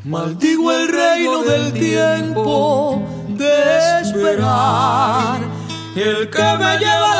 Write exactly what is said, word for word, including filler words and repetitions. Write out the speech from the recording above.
maldigo el reino del tiempo de esperar, el que me lleva a